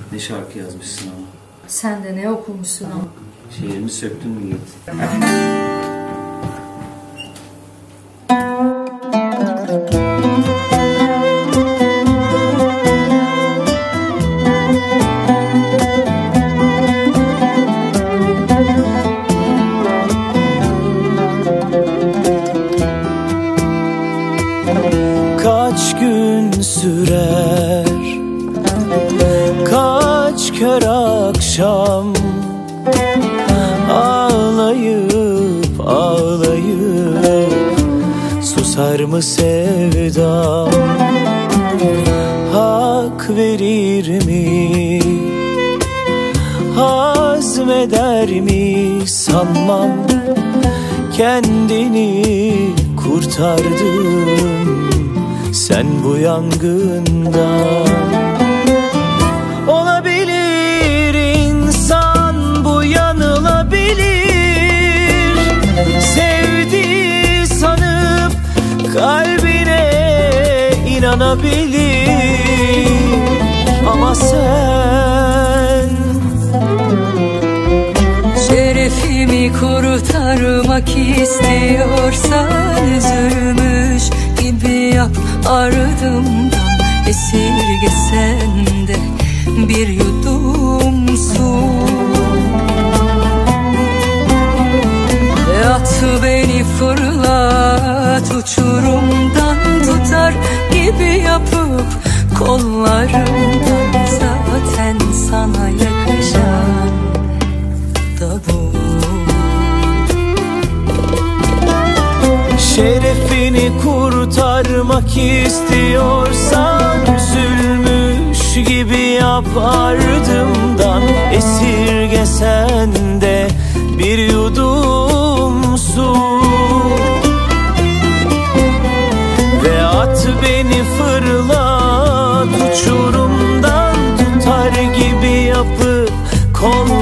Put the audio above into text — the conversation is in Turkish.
Ne şarkı yazmışsın ama. Sen de ne okumuşsun ama. Şiirimi söktün mü Yiğit? Kaç gün sürer, kaç kör akşam, ağlayıp ağlayıp susar mı sevdam? Hak verir mi, hazmeder mi sanmam. Kendini kurtardın sen bu yangından. Olabilir insan bu, yanılabilir. Sevdi sanıp kalbine inanabilir. Ama sen şerefimi kurtarmak istiyorsan üzülmüş gibi yap ardımdan. Esirgesen de bir yudum su. At beni fırlat uçurumdan, tutar gibi yapıp kollarımdan. Zaten sana yakışan da bu. şerefini kurtarmak istiyorsan üzülmüş gibi yap ardımdan. Esirgesen de bir yudum su ve at beni fırlat uçurumdan, tutar gibi yapıp kol